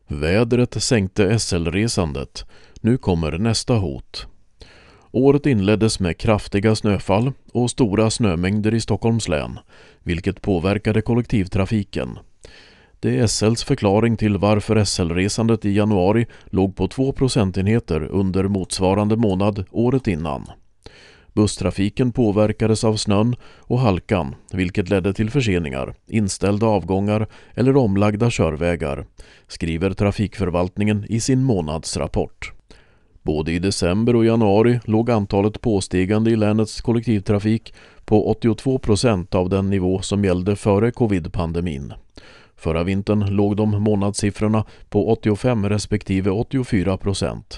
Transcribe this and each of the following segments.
Vädret sänkte SL-resandet. Nu kommer nästa hot. Året inleddes med kraftiga snöfall och stora snömängder i Stockholms län, vilket påverkade kollektivtrafiken. Det är SLs förklaring till varför SL-resandet i januari låg på 2 procentenheter under motsvarande månad året innan. Busstrafiken påverkades av snön och halkan, vilket ledde till förseningar, inställda avgångar eller omlagda körvägar, skriver trafikförvaltningen i sin månadsrapport. Både i december och januari låg antalet påstigande i länets kollektivtrafik på 82% av den nivå som gällde före covid-pandemin. Förra vintern låg de månadssiffrorna på 85 respektive 84%.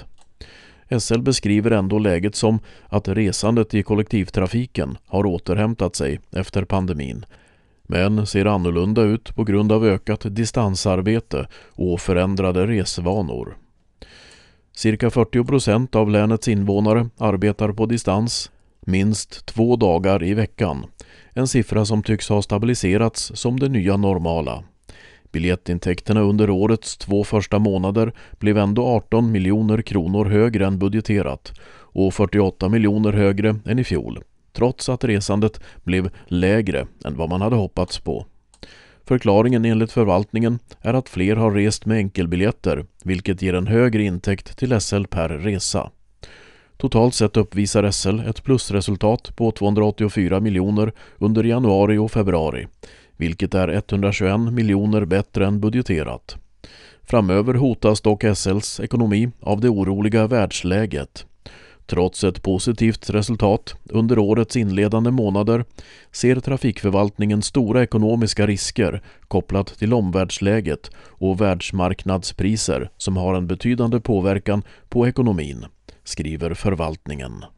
SL beskriver ändå läget som att resandet i kollektivtrafiken har återhämtat sig efter pandemin, men ser annorlunda ut på grund av ökat distansarbete och förändrade resvanor. Cirka 40% av länets invånare arbetar på distans minst 2 dagar i veckan, en siffra som tycks ha stabiliserats som det nya normala. Biljettintäkterna under årets 2 första månader blev ändå 18 miljoner kronor högre än budgeterat och 48 miljoner högre än i fjol, trots att resandet blev lägre än vad man hade hoppats på. Förklaringen enligt förvaltningen är att fler har rest med enkelbiljetter, vilket ger en högre intäkt till SL per resa. Totalt sett uppvisar SL ett plusresultat på 284 miljoner under januari och februari, vilket är 121 miljoner bättre än budgeterat. Framöver hotas dock SLs ekonomi av det oroliga världsläget. Trots ett positivt resultat under årets inledande månader ser trafikförvaltningen stora ekonomiska risker kopplat till omvärldsläget och världsmarknadspriser som har en betydande påverkan på ekonomin, skriver förvaltningen.